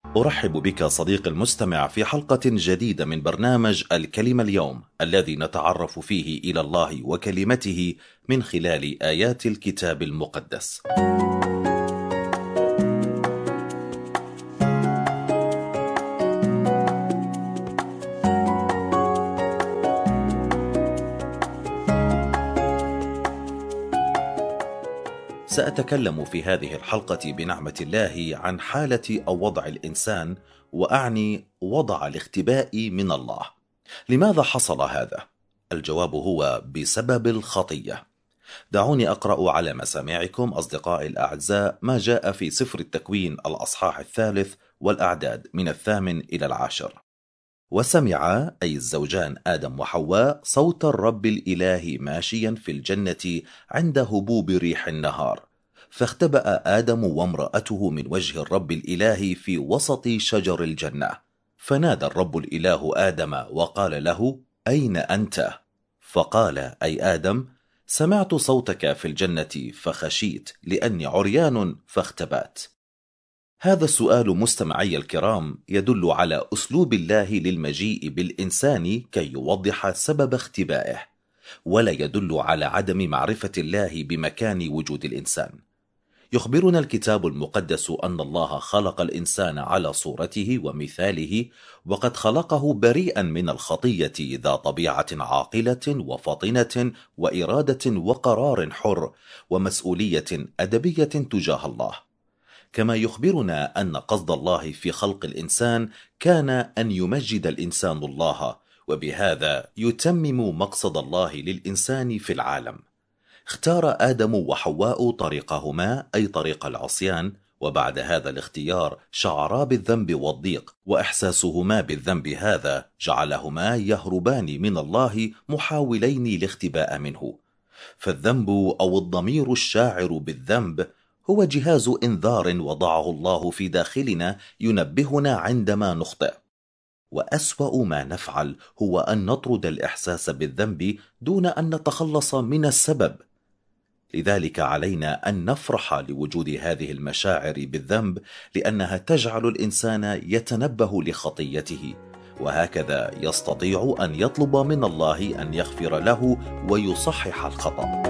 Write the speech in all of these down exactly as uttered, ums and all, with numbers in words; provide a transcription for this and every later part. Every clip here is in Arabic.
أرحب بك صديقي المستمع في حلقة جديدة من برنامج الكلمة اليوم، الذي نتعرف فيه إلى الله وكلمته من خلال آيات الكتاب المقدس. سأتكلم في هذه الحلقة بنعمة الله عن حالة أو وضع الإنسان، وأعني وضع الاختباء من الله. لماذا حصل هذا؟ الجواب هو بسبب الخطية. دعوني أقرأ على مسامعكم أصدقائي الأعزاء ما جاء في سفر التكوين الأصحاح الثالث والأعداد من الثامن إلى العاشر. وسمعا أي الزوجان آدم وحواء صوت الرب الإله ماشيا في الجنة عند هبوب ريح النهار، فاختبأ آدم وامرأته من وجه الرب الإله في وسط شجر الجنة. فنادى الرب الإله آدم وقال له: أين أنت؟ فقال أي آدم: سمعت صوتك في الجنة فخشيت لأني عريان فاختبأت. هذا السؤال مستمعي الكرام يدل على أسلوب الله للمجيء بالإنسان كي يوضح سبب اختبائه، ولا يدل على عدم معرفة الله بمكان وجود الإنسان. يخبرنا الكتاب المقدس أن الله خلق الإنسان على صورته ومثاله، وقد خلقه بريئا من الخطية، ذا طبيعة عاقلة وفطنة وإرادة وقرار حر ومسؤولية أدبية تجاه الله. كما يخبرنا أن قصد الله في خلق الإنسان كان أن يمجد الإنسان الله، وبهذا يتمم مقصد الله للإنسان في العالم. اختار آدم وحواء طريقهما أي طريق العصيان، وبعد هذا الاختيار شعرا بالذنب والضيق، وإحساسهما بالذنب هذا جعلهما يهربان من الله محاولين الاختباء منه. فالذنب أو الضمير الشاعر بالذنب هو جهاز إنذار وضعه الله في داخلنا ينبهنا عندما نخطئ. وأسوأ ما نفعل هو أن نطرد الإحساس بالذنب دون أن نتخلص من السبب. لذلك علينا أن نفرح لوجود هذه المشاعر بالذنب، لأنها تجعل الإنسان يتنبه لخطيته، وهكذا يستطيع أن يطلب من الله أن يغفر له ويصحح الخطأ.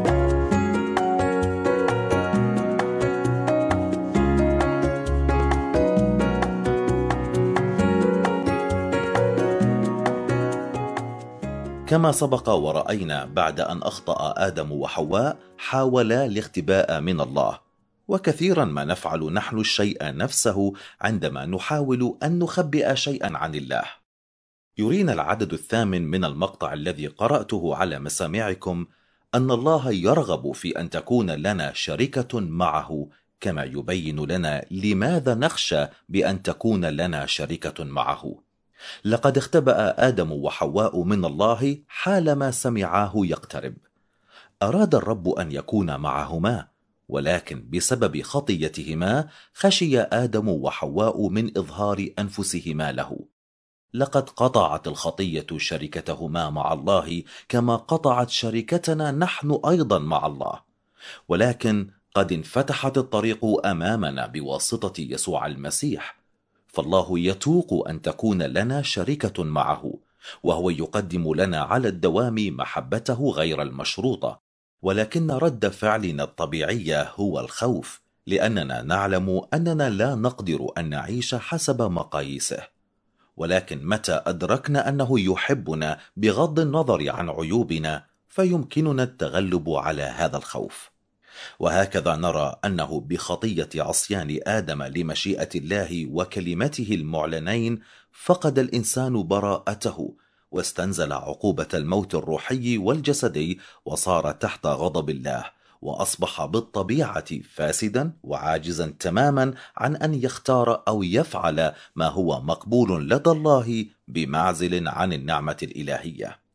كما سبق ورأينا، بعد أن أخطأ آدم وحواء حاولا الاختباء من الله، وكثيرا ما نفعل نحن الشيء نفسه عندما نحاول أن نخبئ شيئا عن الله. يرينا العدد الثامن من المقطع الذي قرأته على مسامعكم أن الله يرغب في أن تكون لنا شركة معه، كما يبين لنا لماذا نخشى بأن تكون لنا شركة معه. لقد اختبأ آدم وحواء من الله حالما سمعاه يقترب. أراد الرب أن يكون معهما، ولكن بسبب خطيتهما خشي آدم وحواء من إظهار أنفسهما له. لقد قطعت الخطية شركتهما مع الله، كما قطعت شركتنا نحن أيضا مع الله. ولكن قد انفتحت الطريق أمامنا بواسطة يسوع المسيح، فالله يتوق أن تكون لنا شركة معه، وهو يقدم لنا على الدوام محبته غير المشروطة. ولكن رد فعلنا الطبيعي هو الخوف، لأننا نعلم أننا لا نقدر أن نعيش حسب مقاييسه. ولكن متى أدركنا أنه يحبنا بغض النظر عن عيوبنا، فيمكننا التغلب على هذا الخوف. وهكذا نرى أنه بخطية عصيان آدم لمشيئة الله وكلمته المعلنين فقد الإنسان براءته، واستنزل عقوبة الموت الروحي والجسدي، وصار تحت غضب الله، وأصبح بالطبيعة فاسدا وعاجزا تماما عن أن يختار أو يفعل ما هو مقبول لدى الله، بمعزل عن النعمة الإلهية.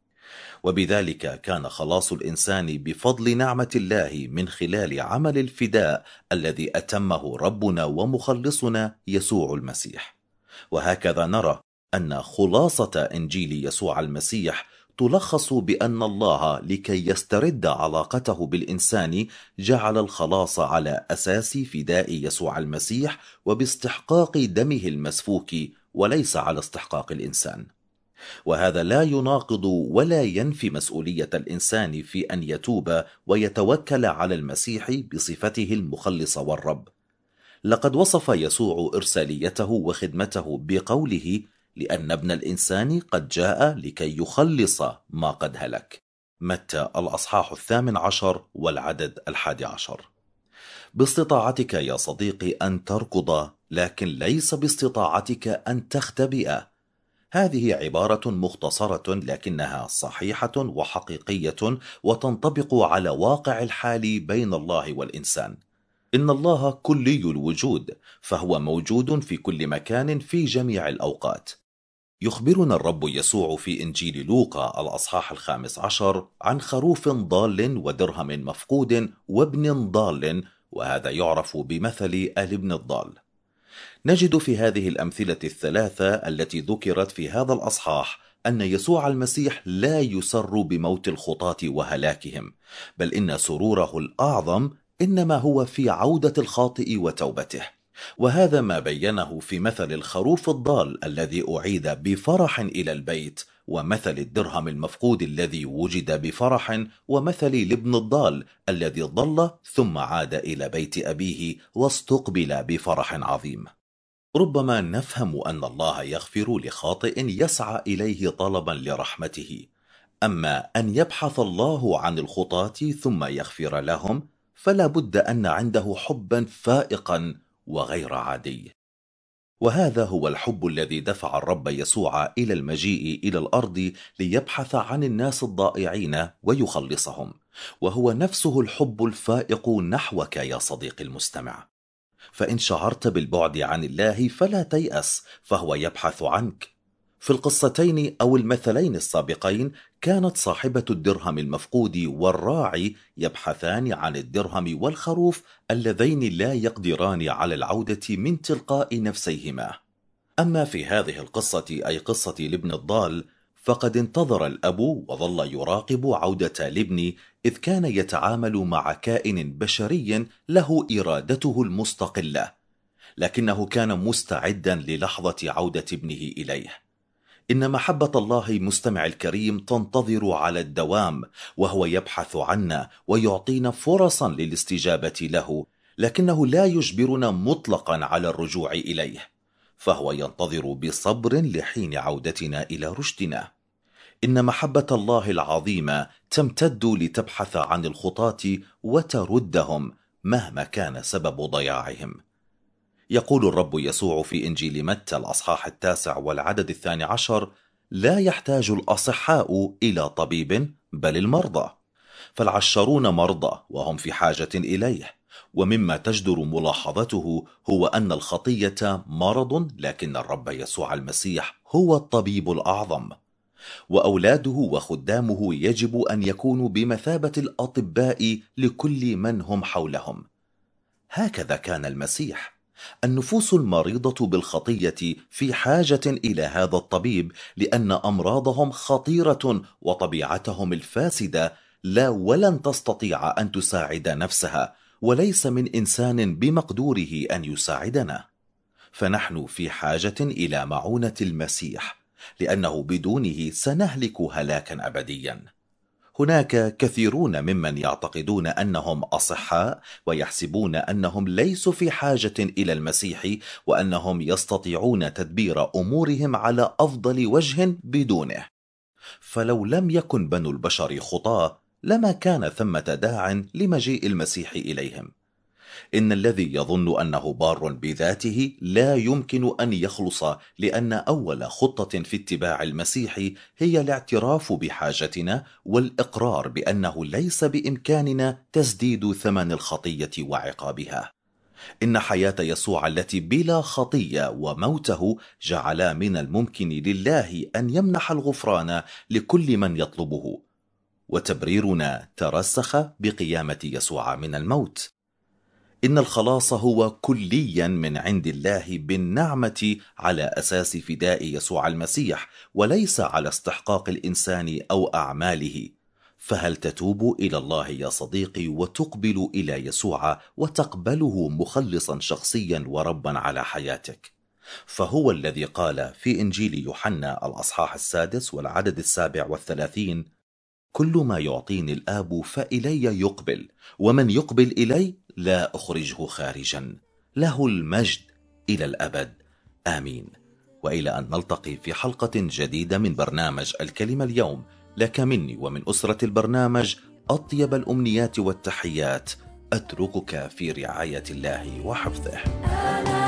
وبذلك كان خلاص الإنسان بفضل نعمة الله من خلال عمل الفداء الذي أتمه ربنا ومخلصنا يسوع المسيح. وهكذا نرى أن خلاصة إنجيل يسوع المسيح تلخص بأن الله لكي يسترد علاقته بالإنسان جعل الخلاص على أساس فداء يسوع المسيح وباستحقاق دمه المسفوك، وليس على استحقاق الإنسان. وهذا لا يناقض ولا ينفي مسؤولية الإنسان في أن يتوب ويتوكل على المسيح بصفته المخلص والرب. لقد وصف يسوع إرساليته وخدمته بقوله: لأن ابن الإنسان قد جاء لكي يخلص ما قد هلك. متى الأصحاح الثامن عشر والعدد الحادي عشر. باستطاعتك يا صديقي أن تركض، لكن ليس باستطاعتك أن تختبئ. هذه عبارة مختصرة لكنها صحيحة وحقيقية وتنطبق على واقع الحال بين الله والإنسان. إن الله كلي الوجود، فهو موجود في كل مكان في جميع الأوقات. يخبرنا الرب يسوع في إنجيل لوقا الأصحاح الخامس عشر عن خروف ضال ودرهم مفقود وابن ضال، وهذا يعرف بمثل الابن الضال. نجد في هذه الأمثلة الثلاثة التي ذكرت في هذا الأصحاح أن يسوع المسيح لا يسر بموت الخطاة وهلاكهم، بل إن سروره الأعظم إنما هو في عودة الخاطئ وتوبته. وهذا ما بينه في مثل الخروف الضال الذي أعيد بفرح إلى البيت، ومثل الدرهم المفقود الذي وجد بفرح، ومثل الابن الضال الذي ضل ثم عاد إلى بيت أبيه واستقبل بفرح عظيم. ربما نفهم أن الله يغفر لخاطئ يسعى إليه طلبا لرحمته، أما أن يبحث الله عن الخطاة ثم يغفر لهم فلا بد أن عنده حبا فائقا وغير عادي. وهذا هو الحب الذي دفع الرب يسوع إلى المجيء إلى الأرض ليبحث عن الناس الضائعين ويخلصهم، وهو نفسه الحب الفائق نحوك يا صديقي المستمع. فإن شعرت بالبعد عن الله فلا تيأس، فهو يبحث عنك. في القصتين أو المثلين السابقين كانت صاحبة الدرهم المفقود والراعي يبحثان عن الدرهم والخروف اللذين لا يقدران على العودة من تلقاء نفسيهما. أما في هذه القصة أي قصة الابن الضال فقد انتظر الأب وظل يراقب عودة الابن، إذ كان يتعامل مع كائن بشري له إرادته المستقلة، لكنه كان مستعدا للحظة عودة ابنه إليه. إن محبة الله مستمع الكريم تنتظر على الدوام، وهو يبحث عنا ويعطينا فرصا للاستجابة له، لكنه لا يجبرنا مطلقا على الرجوع إليه، فهو ينتظر بصبر لحين عودتنا إلى رشدنا. إن محبة الله العظيمة تمتد لتبحث عن الخطاة وتردهم مهما كان سبب ضياعهم. يقول الرب يسوع في إنجيل متى الأصحاح التاسع والعدد الثاني عشر: لا يحتاج الأصحاء إلى طبيب بل المرضى، فالعشرون مرضى وهم في حاجة إليه. ومما تجدر ملاحظته هو أن الخطية مرض، لكن الرب يسوع المسيح هو الطبيب الأعظم، وأولاده وخدامه يجب أن يكونوا بمثابة الأطباء لكل من هم حولهم. هكذا كان المسيح. النفوس المريضة بالخطية في حاجة إلى هذا الطبيب، لأن أمراضهم خطيرة وطبيعتهم الفاسدة لا ولن تستطيع أن تساعد نفسها، وليس من إنسان بمقدوره أن يساعدنا. فنحن في حاجة إلى معونة المسيح، لأنه بدونه سنهلك هلاكا أبديا. هناك كثيرون ممن يعتقدون أنهم أصحاء ويحسبون أنهم ليسوا في حاجة إلى المسيح، وأنهم يستطيعون تدبير أمورهم على أفضل وجه بدونه. فلو لم يكن بنو البشر خطاة لما كان ثمة داع لمجيء المسيح إليهم. إن الذي يظن أنه بار بذاته لا يمكن أن يخلص، لأن أول خطة في اتباع المسيح هي الاعتراف بحاجتنا والإقرار بأنه ليس بإمكاننا تسديد ثمن الخطية وعقابها. إن حياة يسوع التي بلا خطية وموته جعلا من الممكن لله أن يمنح الغفران لكل من يطلبه، وتبريرنا ترسخ بقيامة يسوع من الموت. إن الخلاص هو كليا من عند الله بالنعمة على أساس فداء يسوع المسيح، وليس على استحقاق الإنسان أو أعماله. فهل تتوب إلى الله يا صديقي وتقبل إلى يسوع وتقبله مخلصا شخصيا وربا على حياتك؟ فهو الذي قال في إنجيل يوحنا الأصحاح السادس والعدد السابع والثلاثين: كل ما يعطيني الآب فإلي يقبل، ومن يقبل إلي لا أخرجه خارجا. له المجد إلى الأبد، آمين. وإلى أن نلتقي في حلقة جديدة من برنامج الكلمة اليوم، لك مني ومن أسرة البرنامج أطيب الأمنيات والتحيات. أتركك في رعاية الله وحفظه.